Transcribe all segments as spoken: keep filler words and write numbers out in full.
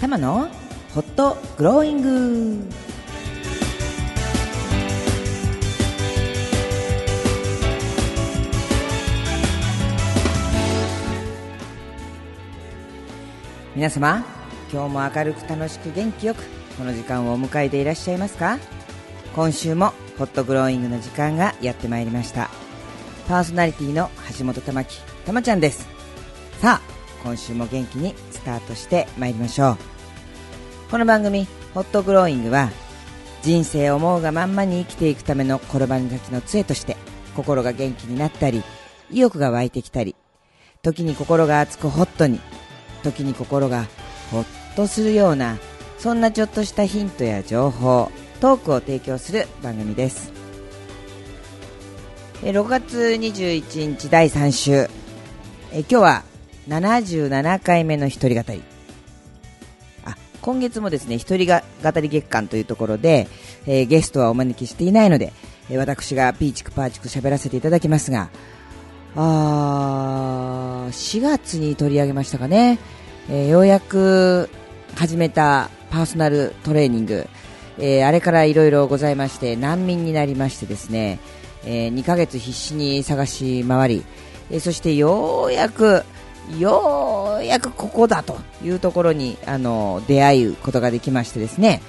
マのホットグローイング。皆様、今日も明るく楽しく元気よくこの時間をお迎えでいらっしゃいますか？今週もホットグローイングの時間がやってまいりました。パーソナリティの橋本たまきたまちゃんです。さあ、今週も元気にスタートしてまいりましょう。この番組ホットグローイングは、人生を思うがまんまに生きていくための転ばぬ先の杖として、心が元気になったり意欲が湧いてきたり、時に心が熱くホットに、時に心がホッとするような、そんなちょっとしたヒントや情報、トークを提供する番組です。ろくがつにじゅういちにちだいさん週、え今日はななじゅうななかいめの一人語り。あ、今月もですね、一人が語り月間というところで、えー、ゲストはお招きしていないので、えー、私がピーチクパーチク喋らせていただきますが、あしがつに取り上げましたかね、えー、ようやく始めたパーソナルトレーニング、えー、あれからいろいろございまして難民になりましてですね、えー、にかげつ必死に探し回り、えー、そしてようやくようやくここだというところにあの出会うことができましてですね、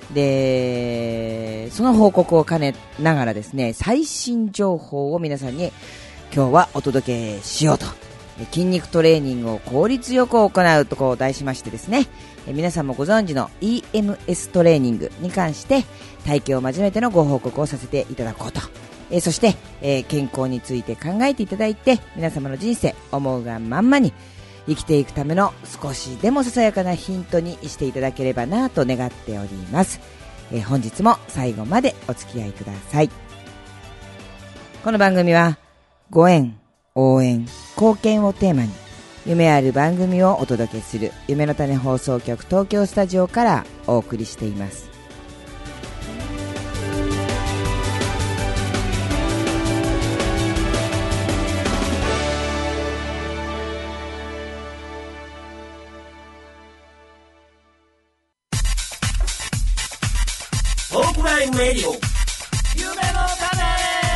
でその報告を兼ねながらですね、最新情報を皆さんに今日はお届けしようと、筋肉トレーニングを効率よく行うとこう題しましてですね、え皆さんもご存知の イーエムエス トレーニングに関して体型を交えてのご報告をさせていただこうと、えそして、えー、健康について考えていただいて、皆様の人生思うがまんまに生きていくための少しでもささやかなヒントにしていただければなと願っております。えー、本日も最後までお付き合いください。この番組はご縁、応援、貢献をテーマに夢ある番組をお届けする夢の種放送局東京スタジオからお送りしています。 トークライブレディオ夢の種。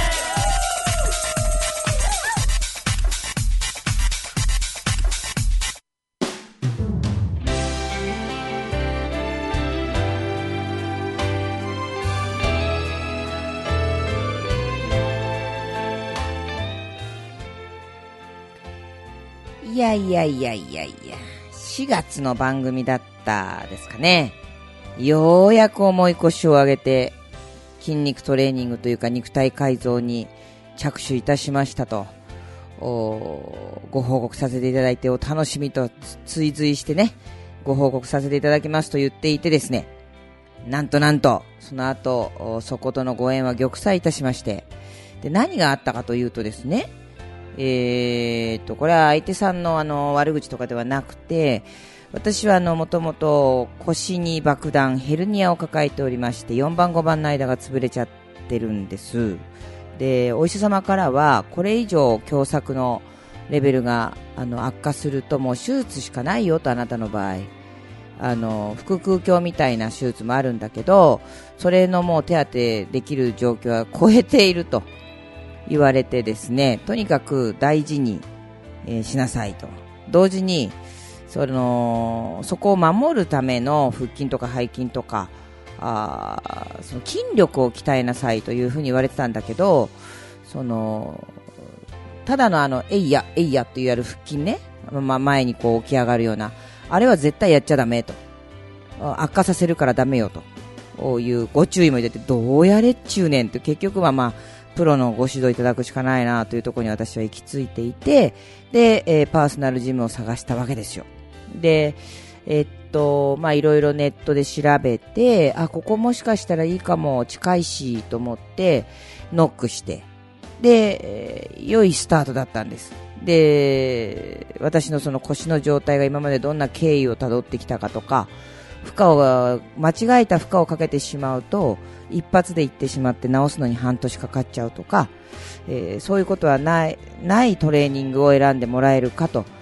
いやいやいやいやいや、しがつの番組だったですかね。ようやく重い腰を上げて筋肉トレーニングというか肉体改造に着手いたしましたとご報告させていただいて、お楽しみと追随してねご報告させていただきますと言っていてですね、なんとなんとその後そことのご縁は玉砕いたしまして、で何があったかというとですね、えーとこれは相手さんのあの悪口とかではなくて、私はあのもともと腰に爆弾ヘルニアを抱えておりまして、よんばんごばんの間が潰れちゃってるんです。でお医者様からはこれ以上狭窄のレベルがあの悪化するともう手術しかないよと、あなたの場合あの腹腔鏡みたいな手術もあるんだけど、それのもう手当てできる状況は超えていると言われてですね、とにかく大事に、えー、しなさいと、同時にそのそこを守るための腹筋とか背筋とかあその筋力を鍛えなさいというふうに言われてたんだけど、そのただのあのえいやえいやというやる腹筋ね、まあ、前にこう起き上がるようなあれは絶対やっちゃダメと、悪化させるからダメよというご注意も入れて、どうやれっちゅうねんと、結局はまあプロのご指導いただくしかないなというところに私は行き着いていて、で、えー、パーソナルジムを探したわけですよ。で、えー、っとまあいろいろネットで調べて、あここもしかしたらいいかも、近いしと思ってノックして、で、えー、良いスタートだったんです。で私のその腰の状態が今までどんな経緯をたどってきたかとか、負荷を間違えた負荷をかけてしまうと一発でいってしまって治すのに半年かかっちゃうとか、えー、そういうことはない、ないトレーニングを選んでもらえるかと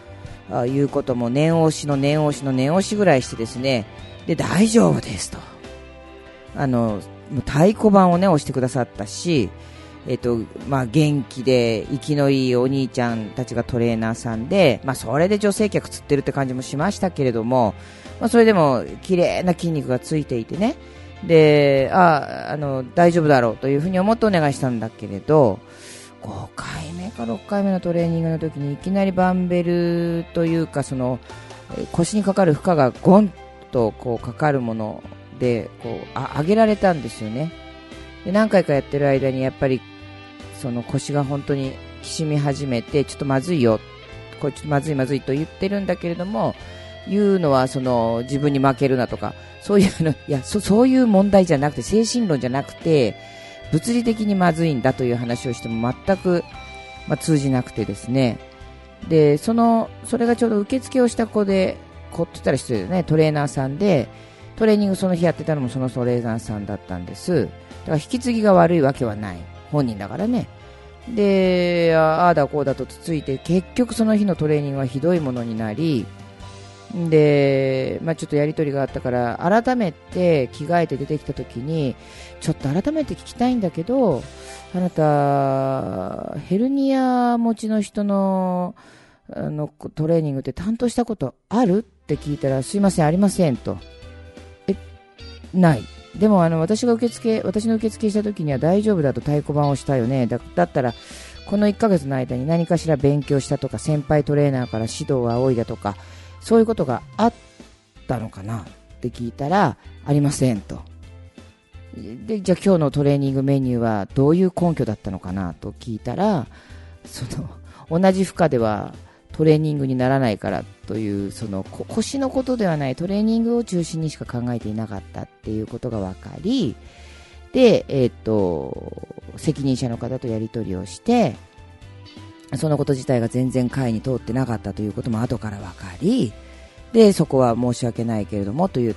あいうことも念押しの念押しの念押しぐらいしてですね、で大丈夫ですと、あのもう太鼓判をね押してくださったし、えっとまあ、元気で生きのいいお兄ちゃんたちがトレーナーさんで、まあ、それで女性客釣ってるって感じもしましたけれども、まあ、それでも綺麗な筋肉がついていてね、でああの大丈夫だろうというふうに思ってお願いしたんだけれど、ごかいめかろっかいめのトレーニングの時にいきなりバンベルというかその腰にかかる負荷がゴンとこうかかるものでこうあ上げられたんですよね。で何回かやってる間にやっぱりその腰が本当にきしみ始めて、ちょっとまずいよ、これちょっとまずいまずいと言ってるんだけれども、言うのはその自分に負けるなとかそういうの、いや そ, そういう問題じゃなくて、精神論じゃなくて物理的にまずいんだという話をしても全く、まあ、通じなくてですね、でそのそれがちょうど受付をした子で、子って言ったら失礼だね、トレーナーさんで、トレーニングその日やってたのもそのトレーナーさんだったんです。だから引き継ぎが悪いわけはない、本人だからね。でああだこうだとつついて、結局その日のトレーニングはひどいものになり、で、まあ、ちょっとやり取りがあったから改めて着替えて出てきた時に、ちょっと改めて聞きたいんだけど、あなたヘルニア持ちの人の、あのトレーニングって担当したことあるって聞いたら、すいませんありませんと。えない。でもあの私が受付私の受付した時には大丈夫だと太鼓判をしたよね。 だ, だったらこのいっかげつの間に何かしら勉強したとか、先輩トレーナーから指導が多いだとか、そういうことがあったのかなって聞いたら、ありませんと。でじゃあ今日のトレーニングメニューはどういう根拠だったのかなと聞いたら、その同じ負荷ではトレーニングにならないからという、その腰のことではないトレーニングを中心にしか考えていなかったっていうことが分かり、で、えー、と責任者の方とやり取りをして、そのこと自体が全然会に通ってなかったということも後から分かり、でそこは申し訳ないけれどもと言って、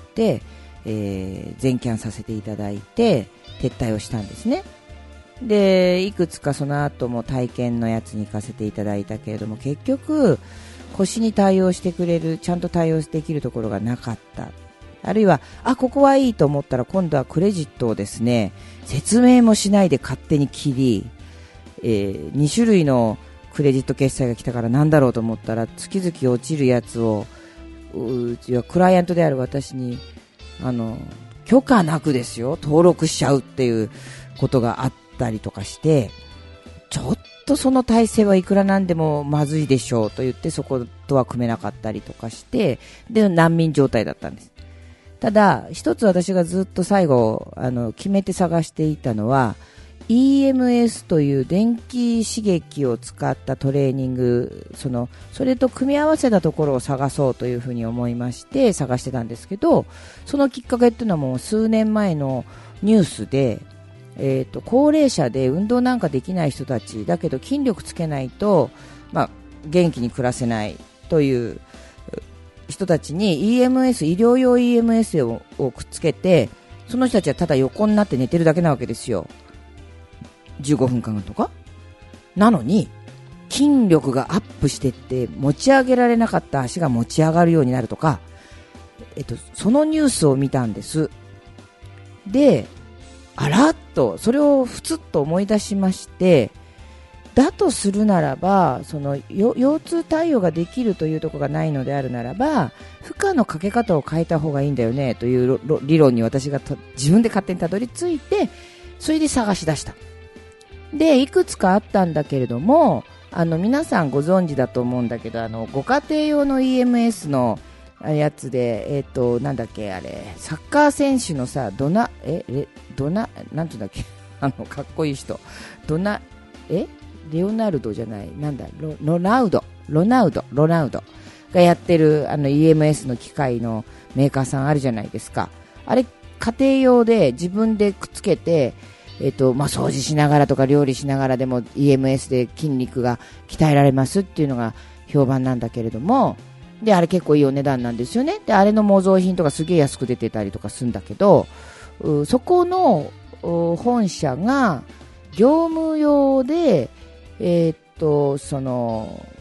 えー、全キャンさせていただいて撤退をしたんですね。でいくつかその後も体験のやつに行かせていただいたけれども、結局腰に対応してくれる、ちゃんと対応できるところがなかった。あるいはあここはいいと思ったら、今度はクレジットをですね説明もしないで勝手に切り、えー、に種類のクレジット決済が来たからなんだろうと思ったら、月々落ちるやつをうちはクライアントである私にあの許可なくですよ登録しちゃうっていうことがあったりとかして、ちょっとその体制はいくらなんでもまずいでしょうと言って、そことは組めなかったりとかして、で難民状態だったんです。ただ一つ私がずっと最後あの決めて探していたのは、 イーエムエス という電気刺激を使ったトレーニング、そのそれと組み合わせたところを探そうというふうに思いまして探してたんですけど、そのきっかけっていうのはもう数年前のニュースで、えーと、高齢者で運動なんかできない人たちだけど筋力つけないと、まあ、元気に暮らせないという人たちに イーエムエス 医療用 イーエムエス を, をくっつけて、その人たちはただ横になって寝てるだけなわけですよ。じゅうごふんかんとかなのに筋力がアップしてって、持ち上げられなかった足が持ち上がるようになるとか、えっと、そのニュースを見たんです。であらっとそれをふつっと思い出しまして、だとするならば、その腰痛対応ができるというところがないのであるならば、負荷のかけ方を変えた方がいいんだよねという理論に私が自分で勝手にたどり着いて、それで探し出した。でいくつかあったんだけれども、あの皆さんご存知だと思うんだけど、あのご家庭用の イーエムエス のやつで、えっとなんだっけあれ、サッカー選手のさ、ドナええドナなんていうんだっけあのかっこいい人、ドナえレオナルドじゃない、なんだ ロ, ロナウドロナウドロナウドがやってるあの イーエムエス の機械のメーカーさんあるじゃないですか。あれ家庭用で自分でくっつけて、えっとまあ、掃除しながらとか料理しながらでも イーエムエス で筋肉が鍛えられますっていうのが評判なんだけれども、であれ結構いいお値段なんですよね。であれの模造品とかすげえ安く出てたりとかするんだけど、そこの本社が業務用で、えー、っとその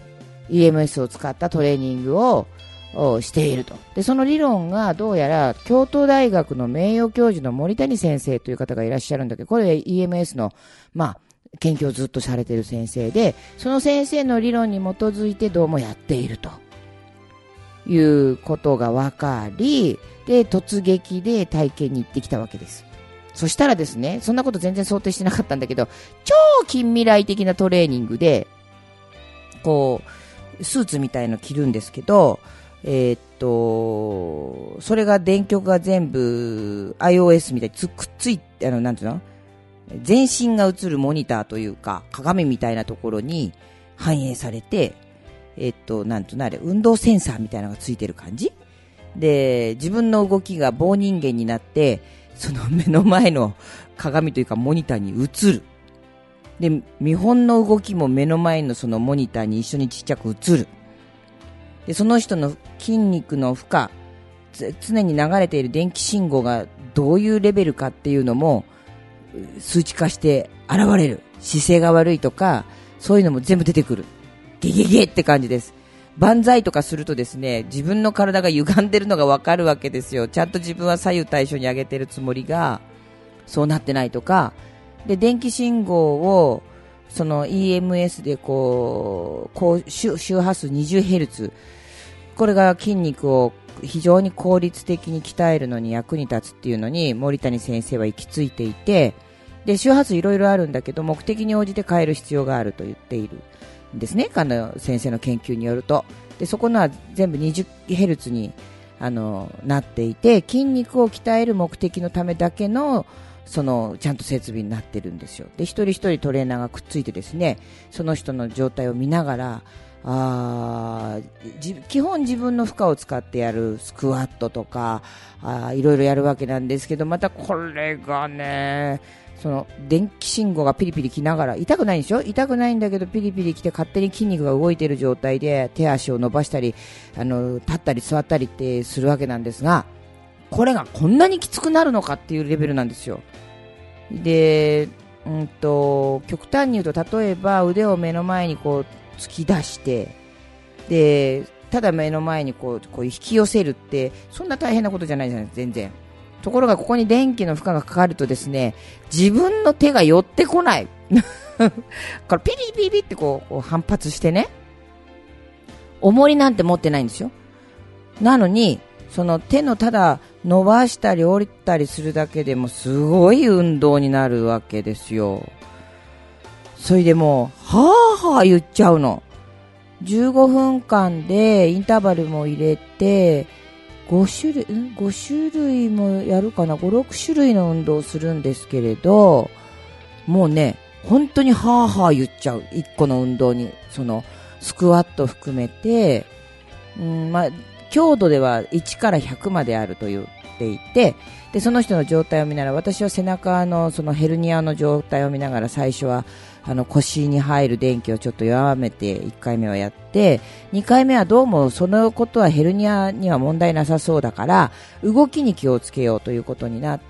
イーエムエス を使ったトレーニングをしていると。で、その理論がどうやら京都大学の名誉教授の森谷先生という方がいらっしゃるんだけど、これ イーエムエス の、まあ、研究をずっとされている先生で、その先生の理論に基づいてどうもやっているということが分かり、で、突撃で体験に行ってきたわけです。そしたらですね、そんなこと全然想定してなかったんだけど、超近未来的なトレーニングで、こう、スーツみたいの着るんですけど、えー、っと、それが電極が全部 iOS みたいにつくっついて、あの、なんていうの？全身が映るモニターというか、鏡みたいなところに反映されて、えー、っと、なんとなれ、運動センサーみたいなのがついてる感じ？で、自分の動きが棒人間になって、その目の前の鏡というかモニターに映る。で、見本の動きも目の前のそのモニターに一緒にちっちゃく映る。で、その人の筋肉の負荷、常に流れている電気信号がどういうレベルかっていうのも数値化して現れる。姿勢が悪いとか、そういうのも全部出てくる。ゲゲゲって感じです。万歳とかするとですね、自分の体が歪んでるのがわかるわけですよ。ちゃんと自分は左右対称に上げてるつもりが、そうなってないとか、で、電気信号を、その イーエムエス でこう、こう周波数 にじゅうヘルツ、これが筋肉を非常に効率的に鍛えるのに役に立つっていうのに森谷先生は行き着いていて、で、周波数いろいろあるんだけど、目的に応じて変える必要があると言っているんですね。彼の先生の研究によると。で、そこのは全部 にじゅうヘルツ にあのなっていて、筋肉を鍛える目的のためだけのそのちゃんと設備になってるんですよ。で、一人一人トレーナーがくっついてですね、その人の状態を見ながら、あじ基本自分の負荷を使ってやるスクワットとかあいろいろやるわけなんですけど、またこれがね、その電気信号がピリピリきながら、痛くないんでしょ？痛くないんだけどピリピリきて勝手に筋肉が動いている状態で手足を伸ばしたり、あの立ったり座ったりってするわけなんですが、これがこんなにきつくなるのかっていうレベルなんですよ。で、うんと極端に言うと、例えば腕を目の前にこう突き出して、でただ目の前にこう、こう引き寄せるってそんな大変なことじゃないじゃないですか、全然。ところがここに電気の負荷がかかるとですね、自分の手が寄ってこないこれピリピリってこう、こう反発してね、重りなんて持ってないんですよ。なのにその手のただ伸ばしたり折ったりするだけでもすごい運動になるわけですよ。それでもうはぁはぁ言っちゃうの。じゅうごふんかんでインターバルも入れてご種類、ん ?ご 種類もやるかな ?ご、ろく 種類の運動をするんですけれど、もうね、本当にはぁはぁ言っちゃう。いっこの運動に、そのスクワット含めて、うんまあ、強度ではいちからひゃくまであると言っていて、でその人の状態を見ながら、私は背中のそのヘルニアの状態を見ながら、最初はあの腰に入る電気をちょっと弱めていっかいめはやって、にかいめはどうもそのことはヘルニアには問題なさそうだから動きに気をつけようということになって、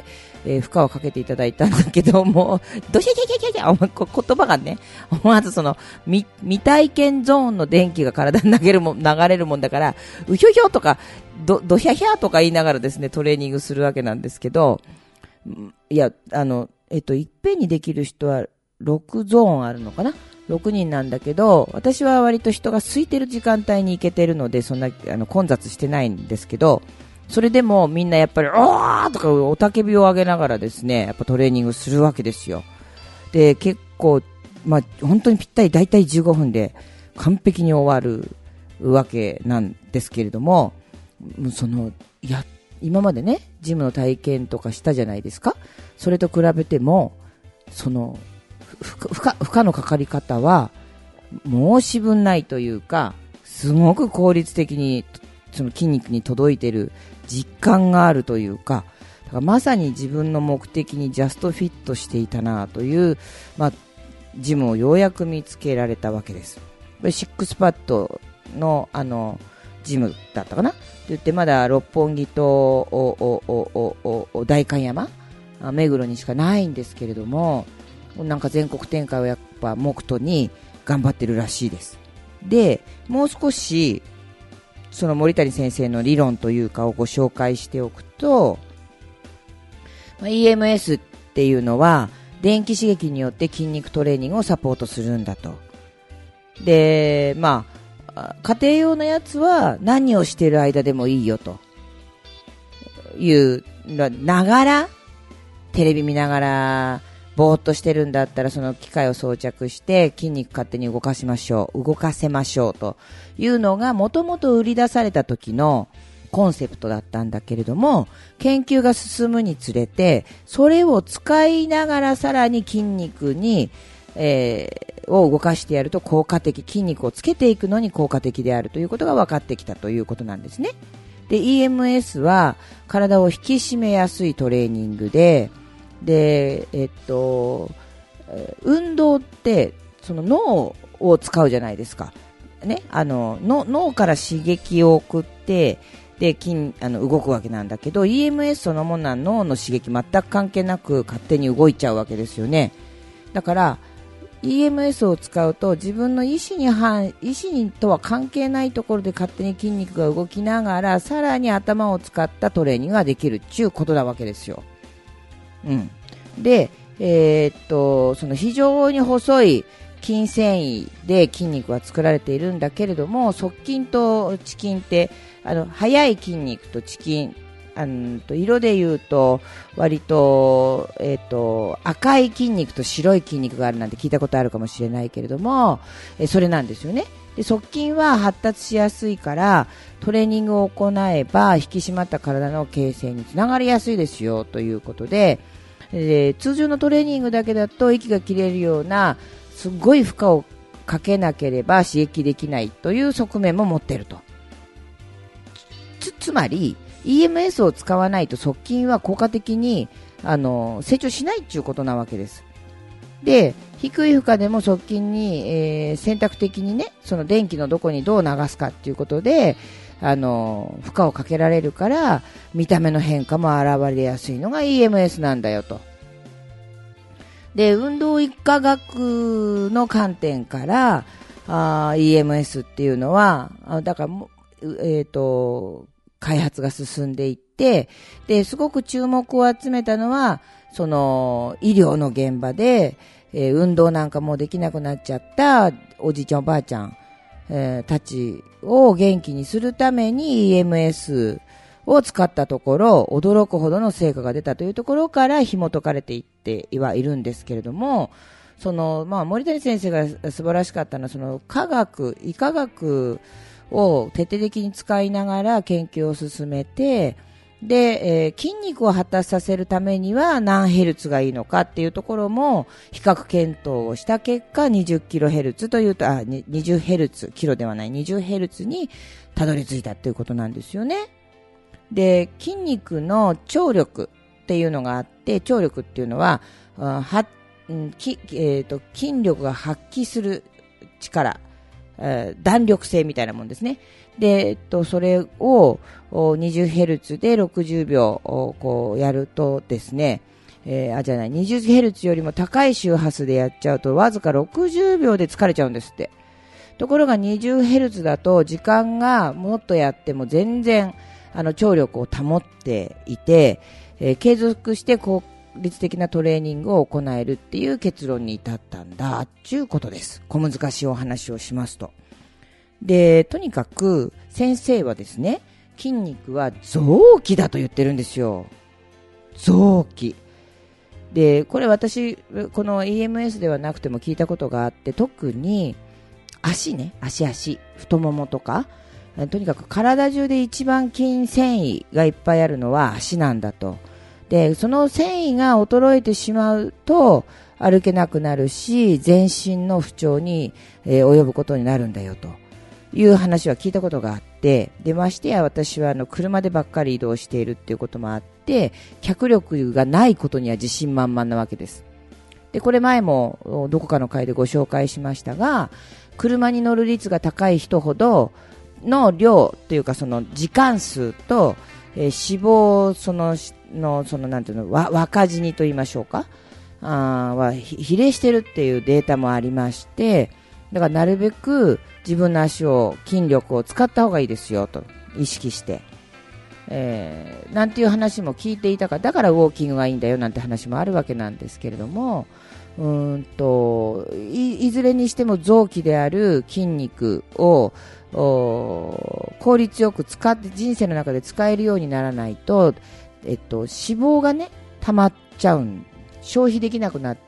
えー、負荷をかけていただいたんだけども、どしゃしゃしゃしゃしゃ言葉がね、思わずその 未, 未体験ゾーンの電気が体に投げるも流れるもんだから、うひょひょとかどどひゃひゃとか言いながらですね、トレーニングするわけなんですけど、いやあのえっといっぺんにできる人はろくゾーンあるのかな、ろくにんなんだけど、私は割と人が空いてる時間帯に行けてるので、そんなあの混雑してないんですけど、それでもみんなやっぱりおーとかおたけびを上げながらですね、やっぱトレーニングするわけですよ。で結構、まあ、本当にぴったりだいたいじゅうごふんで完璧に終わるわけなんですけれども、そのや今までねジムの体験とかしたじゃないですか。それと比べてもその負荷、負荷のかかり方は申し分ないというか、すごく効率的にその筋肉に届いている実感があるというか、だからまさに自分の目的にジャストフィットしていたなという、まあ、ジムをようやく見つけられたわけです。これシックスパッドのあのジムだったかなって言って、まだ六本木とおおおおお代官山、目黒にしかないんですけれども、なんか全国展開をやっぱ目途に頑張ってるらしいです。 で、もう少しその森谷先生の理論というかをご紹介しておくと、イーエムエス っていうのは電気刺激によって筋肉トレーニングをサポートするんだと。で、まあ家庭用のやつは何をしている間でもいいよというながら、テレビ見ながらぼーっとしてるんだったらその機械を装着して筋肉勝手に動かしましょう動かせましょうというのがもともと売り出された時のコンセプトだったんだけれども、研究が進むにつれてそれを使いながらさらに筋肉に、えー、を動かしてやると効果的、筋肉をつけていくのに効果的であるということが分かってきたということなんですね。で イーエムエス は体を引き締めやすいトレーニングで、で、えっと、運動ってその脳を使うじゃないですか、ね、あのの脳から刺激を送ってで筋あの動くわけなんだけど、 イーエムエス そのものは脳の刺激全く関係なく勝手に動いちゃうわけですよね。だから イーエムエス を使うと自分の意思に反意思にとは関係ないところで勝手に筋肉が動きながらさらに頭を使ったトレーニングができるっていうことなわけですよ。うん、で、えー、っとその非常に細い筋繊維で筋肉は作られているんだけれども、側筋と遅筋ってあの速い筋肉と遅筋、あのと色でいうと割と、えー、っと赤い筋肉と白い筋肉があるなんて聞いたことあるかもしれないけれども、えそれなんですよね。で側筋は発達しやすいからトレーニングを行えば引き締まった体の形成につながりやすいですよということで、で通常のトレーニングだけだと息が切れるようなすごい負荷をかけなければ刺激できないという側面も持っていると。 つ, つまり イーエムエス を使わないと側筋は効果的にあの成長しないということなわけです。で低い負荷でも側筋に、えー、選択的にねその電気のどこにどう流すかということであの負荷をかけられるから見た目の変化も現れやすいのが イーエムエス なんだよと。で運動医科学の観点からあ イーエムエス っていうのはだから、えーと、開発が進んでいってですごく注目を集めたのはその医療の現場で、えー、運動なんかもできなくなっちゃったおじいちゃんおばあちゃん、えー、たちを元気にするために イーエムエス を使ったところ驚くほどの成果が出たというところから紐解かれていってはいるんですけれども、その、まあ、森谷先生が素晴らしかったのはその科学医科学を徹底的に使いながら研究を進めてで、えー、筋肉を発達させるためには何ヘルツがいいのかっていうところも比較検討をした結果にじゅっキロヘルツというとあにじゅうヘルツキロではないにじゅうヘルツにたどり着いたということなんですよね。で筋肉の張力っていうのがあって張力っていうのは、あはきえー、と筋力が発揮する力、えー、弾力性みたいなもんですね。で、えっと、それを にじゅうヘルツ でろくじゅうびょうこうやるとですね、えー、あじゃない にじゅうヘルツ よりも高い周波数でやっちゃうとわずかろくじゅうびょうで疲れちゃうんですって。ところが にじゅうヘルツ だと時間がもっとやっても全然あの張力を保っていて、えー、継続して効率的なトレーニングを行えるっていう結論に至ったんだっていうことです。小難しいお話をしますと、でとにかく先生はですね筋肉は臓器だと言ってるんですよ。臓器でこれ私この イーエムエス ではなくても聞いたことがあって、特に足ね足足太ももとかとにかく体中で一番筋繊維がいっぱいあるのは足なんだと。でその繊維が衰えてしまうと歩けなくなるし全身の不調に、えー、及ぶことになるんだよという話は聞いたことがあって、でましてや私はあの車でばっかり移動しているっていうこともあって脚力がないことには自信満々なわけです。でこれ前もどこかの回でご紹介しましたが、車に乗る率が高い人ほどの量というかその時間数と、えー、脂肪そののそのなんていうのわ若死にと言いましょうか、あは比例してるっていうデータもありまして、 だからなるべく自分の足を、筋力を使った方がいいですよと意識して、えー、なんていう話も聞いていたから、だからウォーキングがいいんだよなんて話もあるわけなんですけれども、うーんと い, いずれにしても臓器である筋肉を効率よく使って人生の中で使えるようにならないと、えっと、脂肪がね溜まっちゃうん、消費できなくなって、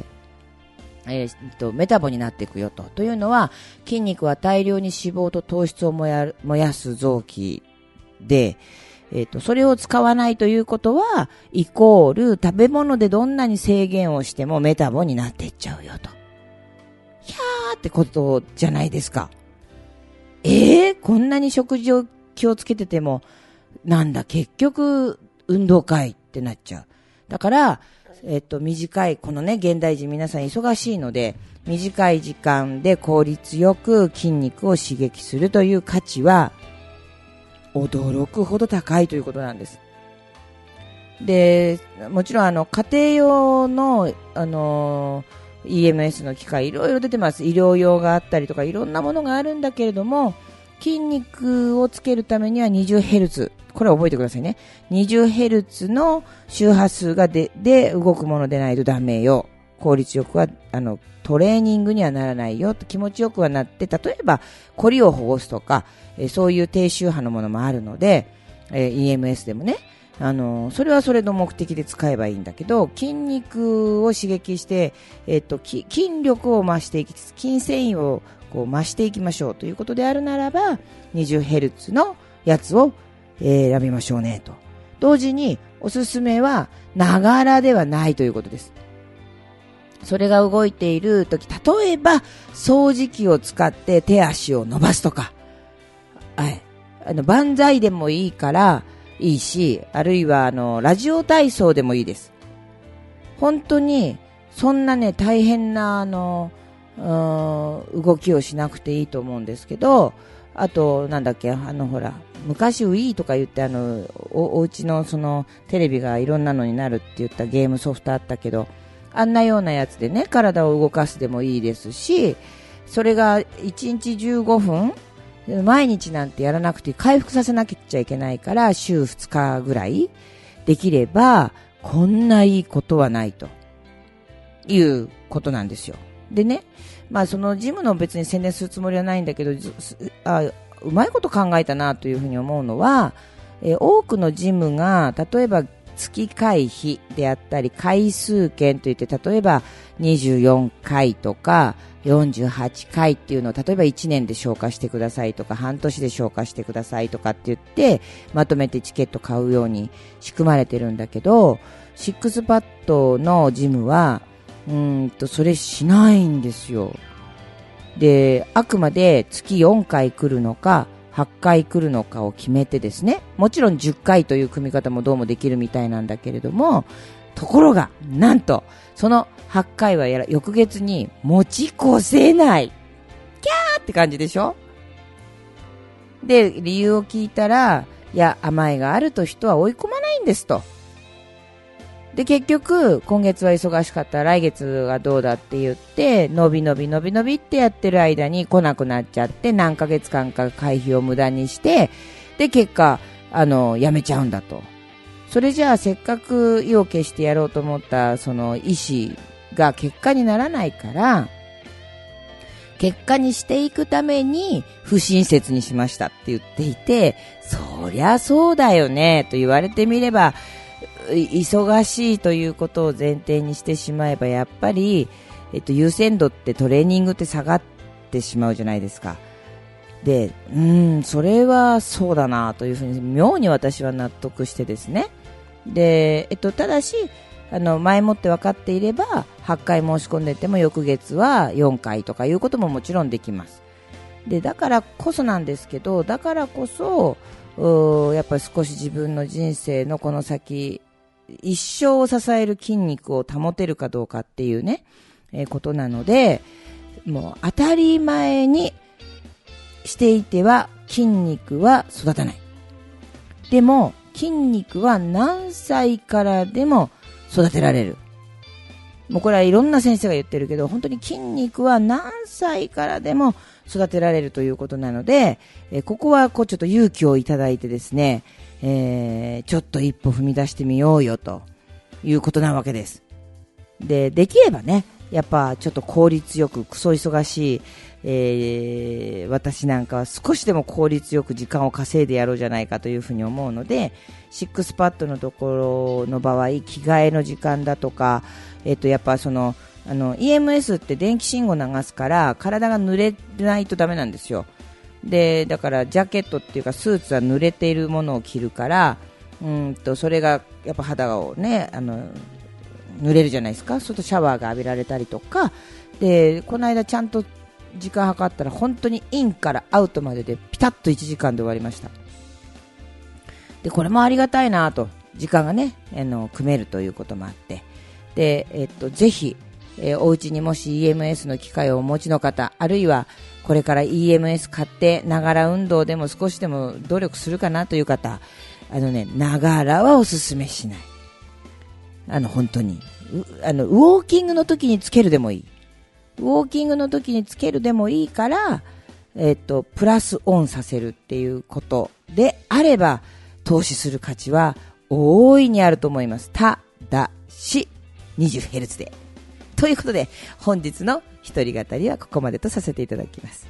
えー、っとメタボになっていくよと。というのは、筋肉は大量に脂肪と糖質を燃や、燃やす臓器で、えっと、それを使わないということは、イコール食べ物でどんなに制限をしてもメタボになっていっちゃうよと。ひゃーってことじゃないですか。えー、こんなに食事を気をつけてても、なんだ、結局、運動会ってなっちゃう。だから、えっと、短い、このね、現代人皆さん忙しいので、短い時間で効率よく筋肉を刺激するという価値は、驚くほど高いということなんです。で、もちろんあの家庭用のあの イーエムエス の機械いろいろ出てます。医療用があったりとかいろんなものがあるんだけれども、筋肉をつけるためには にじゅうヘルツ、これは覚えてくださいね。にじゅうヘルツの周波数がでで動くものでないとダメよ。効率よくはあのトレーニングにはならないよと。気持ちよくはなって、例えばコリを保護すとか、えー、そういう低周波のものもあるので、えー、イーエムエス でもね、あのー、それはそれの目的で使えばいいんだけど、筋肉を刺激して、えー、っと筋力を増していき、筋繊維をこう増していきましょうということであるならば、にじゅうヘルツのやつを、えー、選びましょうねと。同時におすすめはながらではないということです。それが動いているとき、例えば掃除機を使って手足を伸ばすとか、はい、あの万歳でもいいからいいし、あるいはあのラジオ体操でもいいです。本当にそんなね大変なあの動きをしなくていいと思うんですけど、あとなんだっけ、あのほら昔 Wii とか言ってあの お, お家のそのテレビがいろんなのになるって言ったゲームソフトあったけど、あんなようなやつでね体を動かすでもいいですし、それがいちにちじゅうごふん、毎日なんてやらなくて回復させなきゃいけないから週ふつかぐらいできればこんないいことはないということなんですよ。でね、まあそのジムの別に宣伝するつもりはないんだけど、あうまいこと考えたなというふうに思うのは、え多くのジムが例えば月会費であったり回数券といって、例えばにじゅうよんかいとかよんじゅうはちかいっていうのを例えばいちねんで消化してくださいとか半年で消化してくださいとかって言ってまとめてチケット買うように仕組まれてるんだけど、シックスパッドのジムはうーんとそれしないんですよ。で、あくまで月よんかい来るのかはっかい来るのかを決めてですね、もちろんじゅっかいという組み方もどうもできるみたいなんだけれども、ところがなんとそのはっかいはやら翌月に持ち越せない、キャーって感じでしょ。で理由を聞いたら、いや甘えがあると人は追い込まないんですと。で結局今月は忙しかった来月はどうだって言ってのびのびのびのびってやってる間に来なくなっちゃって、何ヶ月間か会費を無駄にして、で結果あのやめちゃうんだと。それじゃあせっかく意を決してやろうと思ったその意思が結果にならないから、結果にしていくために不親切にしましたって言っていて、そりゃそうだよねと言われてみれば、忙しいということを前提にしてしまえばやっぱり、えっと、優先度ってトレーニングって下がってしまうじゃないですか。で、うーんそれはそうだなというふうに妙に私は納得してですね。で、えっと、ただしあの前もって分かっていればはっかい申し込んでても翌月はよんかいとかいうことももちろんできます。でだからこそなんですけど、だからこそやっぱり少し自分の人生のこの先一生を支える筋肉を保てるかどうかっていうね、えー、ことなので、もう当たり前にしていては筋肉は育たない。でも筋肉は何歳からでも育てられる。 もうこれはいろんな先生が言ってるけど、本当に筋肉は何歳からでも育てられるということなので、えー、ここはこうちょっと勇気をいただいてですね、えー、ちょっと一歩踏み出してみようよということなわけです。で、できればね、やっぱちょっと効率よく、クソ忙しい、えー、私なんかは少しでも効率よく時間を稼いでやろうじゃないかというふうに思うので、シックスパッドのところの場合、着替えの時間だとか、えっと、やっぱその、あの イーエムエス って電気信号流すから体が濡れないとダメなんですよ。で、だからジャケットっていうかスーツは濡れているものを着るから、うんとそれがやっぱ肌をね、あの濡れるじゃないですか。そうするとシャワーが浴びられたりとかで、この間ちゃんと時間計ったら本当にインからアウトまででピタッといちじかんで終わりました。で、これもありがたいなと、時間がね、あの組めるということもあって、で、えっと、ぜひ、えー、お家にもし イーエムエス の機械をお持ちの方、あるいはこれから イーエムエス 買ってながら運動でも少しでも努力するかなという方、あのね、ながらはおすすめしない。あの本当にあのウォーキングの時につけるでもいい、ウォーキングの時につけるでもいいから、えっと、プラスオンさせるっていうことであれば投資する価値は大いにあると思います。ただし にじゅうヘルツ でということで、本日の一人語りはここまでとさせていただきます。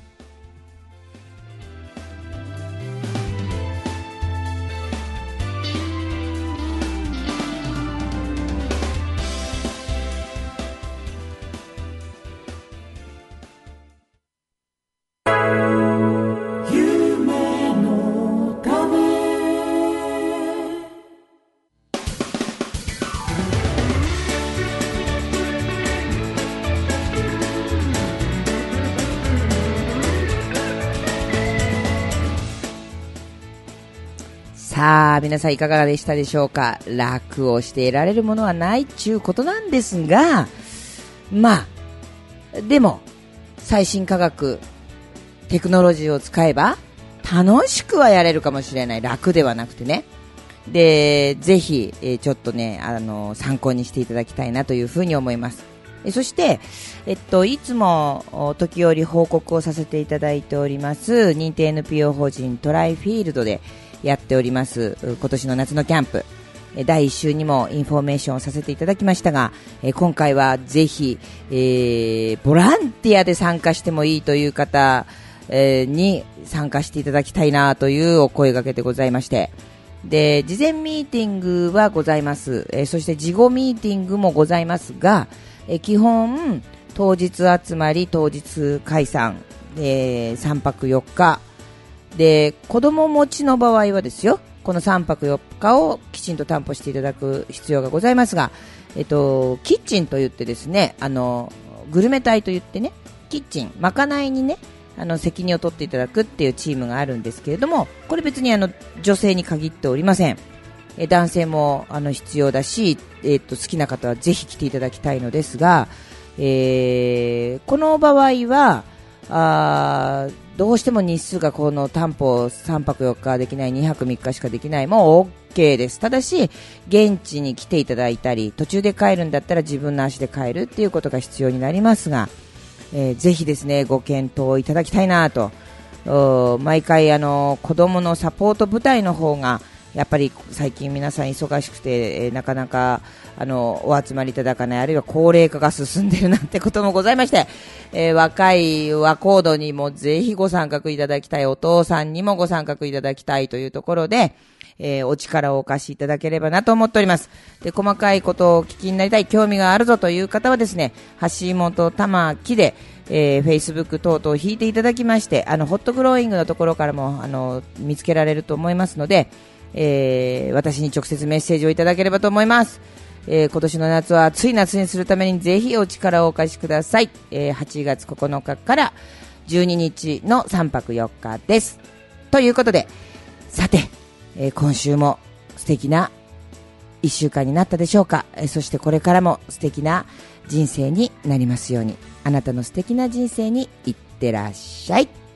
さあ、皆さんいかがでしたでしょうか。楽をして得られるものはないっちゅうことなんですが、まあでも最新科学テクノロジーを使えば楽しくはやれるかもしれない。楽ではなくてね。で、ぜひ、えー、ちょっとね、あの参考にしていただきたいなというふうに思います。えそして、えっと、いつも時折報告をさせていただいております認定 エヌピーオー 法人トライフィールドでやっております今年の夏のキャンプだいいっ週にもインフォメーションをさせていただきましたが、今回はぜひ、えー、ボランティアで参加してもいいという方、えー、に参加していただきたいなというお声掛けでございまして、で事前ミーティングはございます、えー、そして事後ミーティングもございますが、えー、基本当日集まり当日解散、えー、さんぱくよっかで、子供持ちの場合はですよ、このさんぱくよっかをきちんと担保していただく必要がございますが、えっと、キッチンといってですね、あのグルメ隊といってね、キッチンまかないにね、あの責任を取っていただくっていうチームがあるんですけれども、これ別にあの女性に限っておりません。え男性もあの必要だし、えっと、好きな方はぜひ来ていただきたいのですが、えー、この場合はあどうしても日数がこの担保さんぱくよっかできない、にはくみっかしかできないも OK です。ただし現地に来ていただいたり途中で帰るんだったら自分の足で帰るっていうことが必要になりますが、えー、ぜひですねご検討いただきたいなと。毎回あの子どものサポート部隊の方がやっぱり最近皆さん忙しくて、えー、なかなかあのお集まりいただかない、あるいは高齢化が進んでいるなんてこともございまして、えー、若い若人度にもぜひご参画いただきたい、お父さんにもご参画いただきたいというところで、えー、お力をお貸しいただければなと思っております。で、細かいことをお聞きになりたい、興味があるぞという方はですね、橋本玉木でえー、Facebook 等々引いていただきまして、あのホットグローイングのところからもあの見つけられると思いますので、えー、私に直接メッセージをいただければと思います。えー、今年の夏は暑い夏にするためにぜひお力をお貸しください。えー、はちがつここのかからじゅうににちのさんぱくよっかです。ということで、さて、えー、今週も素敵ないっしゅうかんになったでしょうか。えー、そしてこれからも素敵な人生になりますように。あなたの素敵な人生にいってらっしゃい。